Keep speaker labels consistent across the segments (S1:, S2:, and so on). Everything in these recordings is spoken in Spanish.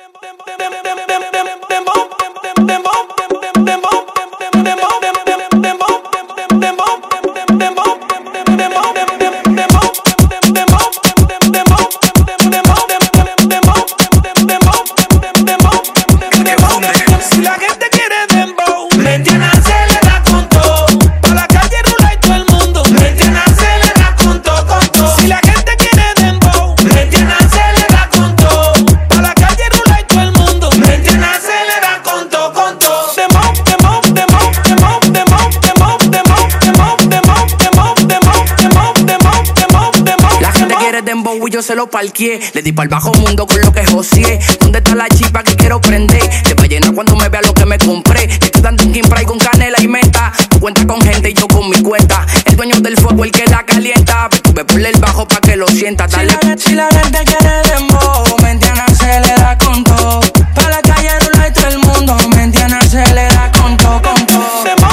S1: Yo se lo parqué, le di pa'l bajo mundo con lo que joseé. ¿Dónde está la chipa que quiero prender? Te va a llenar cuando me vea lo que me compré. Estoy dando un King Pride con canela y menta. Tú cuentas con gente y yo con mi cuenta. El dueño del fuego, el que la calienta. Ve por el bajo pa' que lo sienta. Dale.
S2: Si la gente quiere dembow, me entiende, se le da con todo. Pa' la calle rula y todo el mundo, me entiende, se le da con todo, con todo.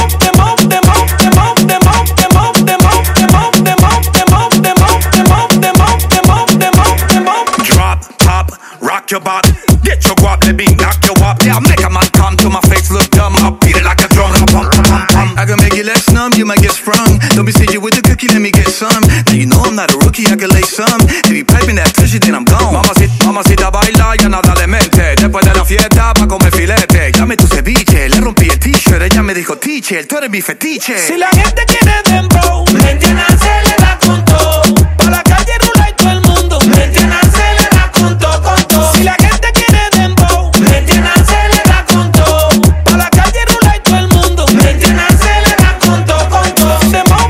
S3: Rock your body, get your guap, let me knock your up. Yeah, make a man come to my face, look dumb. I'll beat it like a drum. Pum, pum, pum, pum. I can make your legs numb, you might get sprung. Don't be stingy with the cookie, let me get some. Now you know I'm not a rookie, I can lay some. If you piping that tushy, then I'm gone. Mamacita baila, ya nada le mente. Después de la fiesta, pa' comer filete. Llame tu ceviche, le rompí el t-shirt. Ella me dijo, teacher, tú eres mi fetiche.
S2: Si la gente quiere dembow, me entiende, se le da con todo. Pa' la calle rula y todo el mundo, me entiende, se le da con todo, con todo. Si la gente quiere dembow, me entiende, se le da con todo. Pa' la calle rula y todo el mundo, me entiende, se le da con todo, con todo.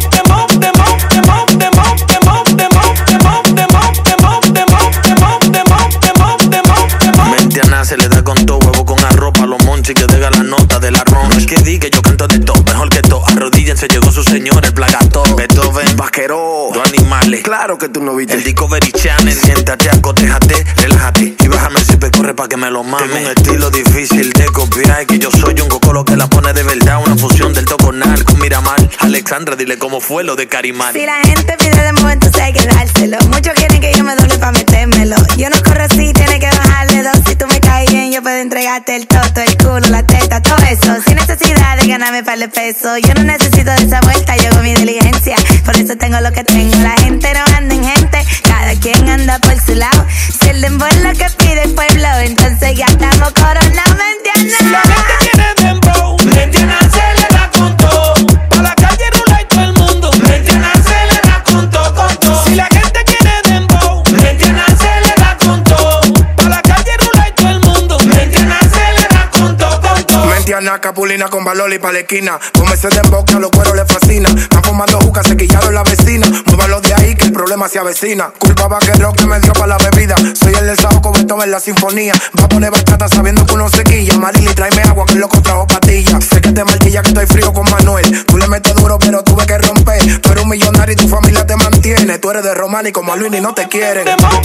S4: Mentiana se le da con todo, huevo con arroz, pa' los monchis que deja la nota del arroz. No es que di que yo canto de todo, mejor que todo. Arrodíllense, llegó su señor, el plagato. Beethoven, vaquero, dos animales. Claro que tú no viste el Discovery Channel. Siéntate, acotejate, relájate y bájame el zipe, corre pa' que me lo mame. Tengo un estilo difícil de copiar, que yo soy un cocolo que la pone de verdad. Una fusión del Toconal con Miramar. Alexandra, dile cómo fue lo de Carimar.
S5: Si la gente pide de momento, hay que dárselo. Muchos quieren que yo me doble pa' metérmelo. Yo no corro así, tiene que bajarle dos. Si tú me caes bien, yo puedo entregarte el toto, el culo, la teta, todo eso. Sin necesidad de ganarme par de pesos. Yo no necesito de esa vuelta, yo hago mi diligencia. Por eso tengo lo que tengo. La gente no anda en gente, cada quien anda por su lado. Si el dembow es lo que pide el pueblo, entonces ya estamos coronados, ¿me entiendes?
S2: Si la gente quiere dembow, me entiende, se le da con todo. Pa' la calle rula y todo el mundo, me entiende, se le da con todo, con todo. Si la gente quiere dembow, me entiende, se le da con todo. Pa' la calle rula y todo el mundo, me entiende, se le da con todo, con todo.
S6: Mentiana, capulina con valor y pa' la esquina. Ponme ese dembow que a los cueros les fascina. Están fumando juca, se quillaron la vecina. Múvalo de ahí que el problema se avecina. Culpa vaquero que me dio pa' la bebida. Soy el del sábado con Beethoven en la sinfonía. Va a poner bachata sabiendo que uno se quilla. Marily, tráeme agua que el loco trajo pastillas. Sé que te marquilla que estoy frío con Manuel. Tú le metes duro pero tuve que romper. Tú eres un millonario y tu familia te mantiene. Tú eres de Román y como a Luis ni no te quieren.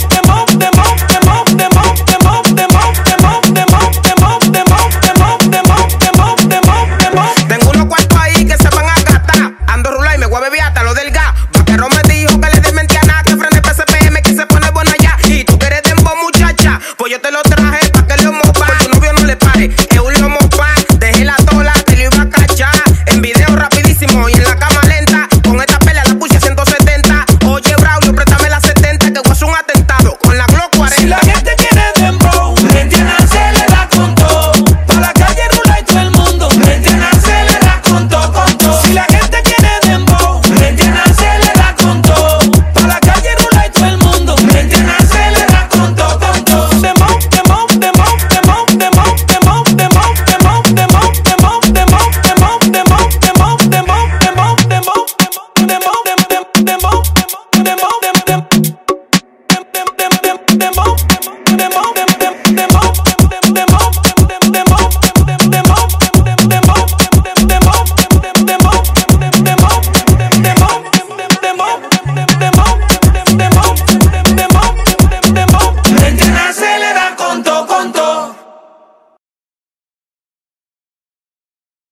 S7: Tengo unos cuartos ahí que se van a gastar. Ando rula y me voy a beber hasta lo del gas. Vaquero me dijo que le dé mentiana, que frene PCPM que se pone bueno allá. Y tú que eres dembow muchacha, pues yo te lo traje pa' que lo mopa. Por tu novio no le pare.